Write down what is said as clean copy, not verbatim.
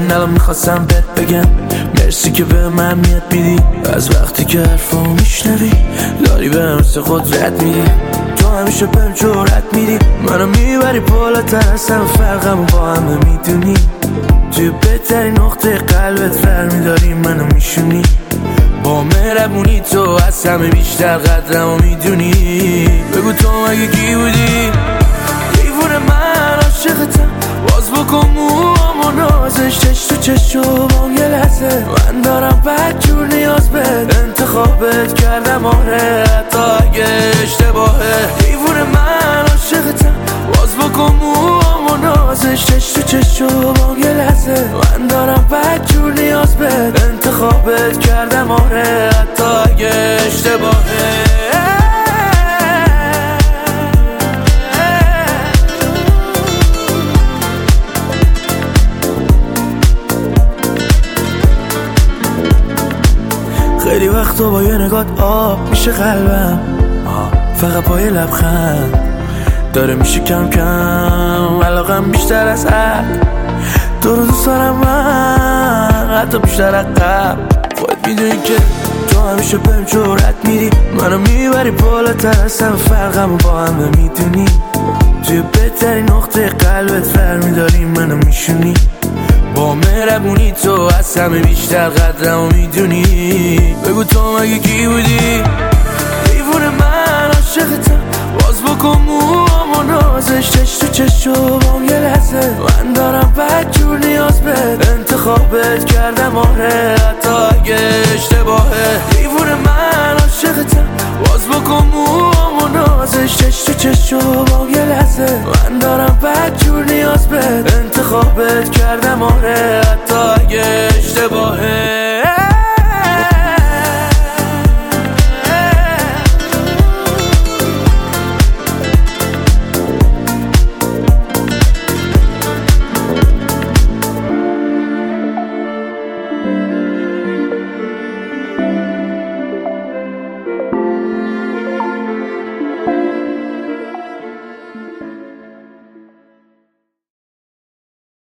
همین الان میخواستم بهت بگم مرسی که به من میاد میدی. از وقتی که حرفا میشنوی داری به مثل قدرت میدی. تو همیشه بهم جرأت میدی، منو میبری بالاتر از همه فرقمو با همه میدونی. توی بهترین نقطه قلبت برمیداری منو میشونی. با مهربونی تو از همه بیشتر قدرمو میدونی. بگو تو مگه کی بودی؟ دیوونه من عاشقتم، باز بکن موامو نازش چش تو چشم یه لحظه. من دارم بدجور نیاز بهت، انتخابت کردم آره حتی اگه اشتباهه. دیوونه من عاشقتم، باز بکن موامو نازش چش تو چشم یه لحظه. من دارم بدجور نیاز بهت، انتخابت کردم آره حتی اگه اشتباهه. خیلی وقتا با یه نگات آب میشه قلبم، فقط با یه لبخند داره میشه کم کم علاقم بیشتر از حد. تو رو دوست دارم من حتی بیشتر از قبل. خودت میدونی که تو همیشه بهم جرأت میدی، منو میبری بالاتر از همه فرقمو با همه میدونی. توی بهترین نقطه قلبت برمیداری منو میشونی. با مهربونی تو از همه بیشتر قدرمو میدونی. بگو تو مگه کی بودی؟ دیوونه من عاشقتم، باز بکن موامو نازش چش تو چشم یه لحظه. من دارم بدجور نیاز بهت، انتخابت کردم آره حتی اگه اشتباهه. دیوونه من عاشقتم، باز بکن موامو نازش چش تو چشم یه لحظه. من دارم بدجور نیاز بهت، انتخابت کردم آره حتی اگه اشتباهه.